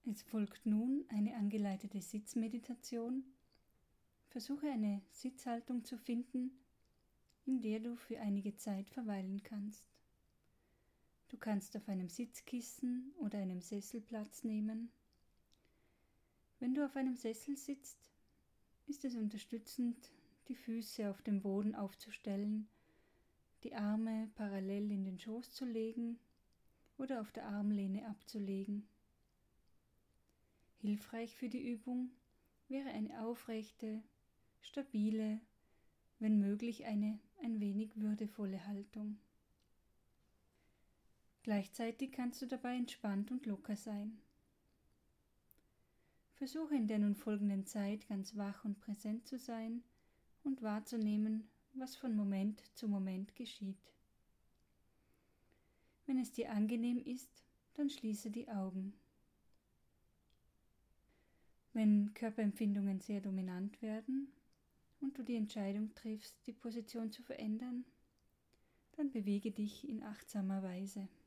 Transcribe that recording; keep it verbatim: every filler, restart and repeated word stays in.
Es folgt nun eine angeleitete Sitzmeditation. Versuche eine Sitzhaltung zu finden, in der du für einige Zeit verweilen kannst. Du kannst auf einem Sitzkissen oder einem Sessel Platz nehmen. Wenn du auf einem Sessel sitzt, ist es unterstützend, die Füße auf dem Boden aufzustellen, die Arme parallel in den Schoß zu legen oder auf der Armlehne abzulegen. Hilfreich für die Übung wäre eine aufrechte, stabile, wenn möglich eine ein wenig würdevolle Haltung. Gleichzeitig kannst du dabei entspannt und locker sein. Versuche in der nun folgenden Zeit ganz wach und präsent zu sein und wahrzunehmen, was von Moment zu Moment geschieht. Wenn es dir angenehm ist, dann schließe die Augen. Wenn Körperempfindungen sehr dominant werden und du die Entscheidung triffst, die Position zu verändern, dann bewege dich in achtsamer Weise.